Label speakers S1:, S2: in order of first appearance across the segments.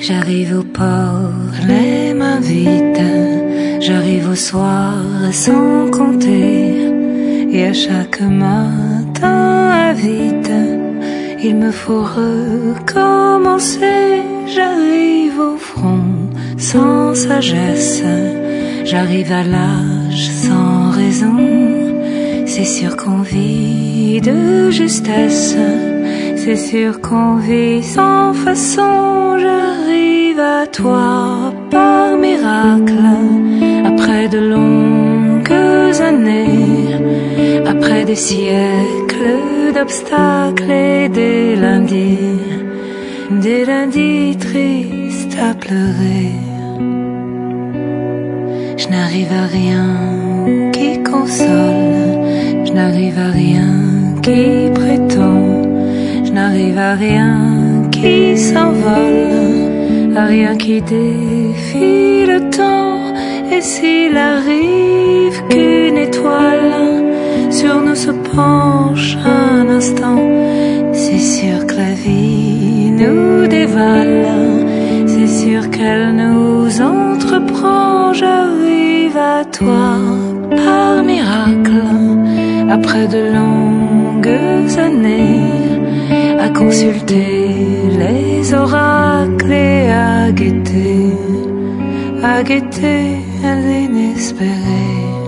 S1: J'arrive au port, les mains vides. J'arrive au soir sans compter. Et à chaque matin vide, il me faut recommencer. J'arrive au front sans sagesse. J'arrive à l'âge sans raison. C'est sûr qu'on vit de justesse. C'est sûr qu'on vit sans façon. J'arrive à toi par miracle. Après de longues années, après des siècles d'obstacles et des lundis tristes à pleurer. Je n'arrive à rien qui console. Je n'arrive à rien qui prétend. Je n'arrive à rien qui s'envole, à rien qui défie le temps. Et s'il arrive qu'une étoile sur nous se penche un instant, c'est sûr que la vie nous dévale. C'est sûr qu'elle nous entreprend. J'arrive à toi par miracle. Après de longues années, à consulter les oracles et à guetter l'inespéré.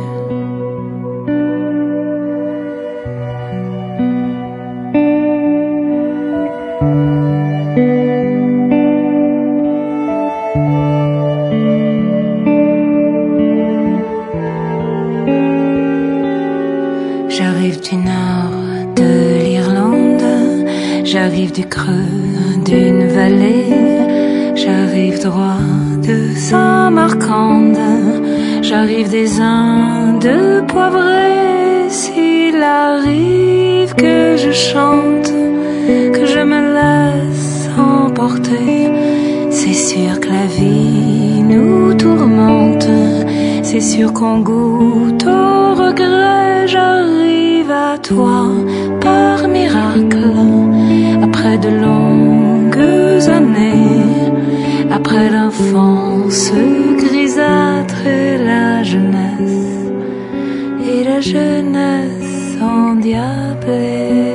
S1: J'arrive du nord de l'Irlande, j'arrive du creux d'une vallée, j'arrive droit de Samarcande, j'arrive des Indes poivrées. S'il arrive que je chante, que je me laisse emporter, c'est sûr que la vie nous tourmente. C'est sûr qu'on goûte au regret. J'arrive à toi par miracle. Après de longues années, après l'enfance grisâtre et la jeunesse endiablée.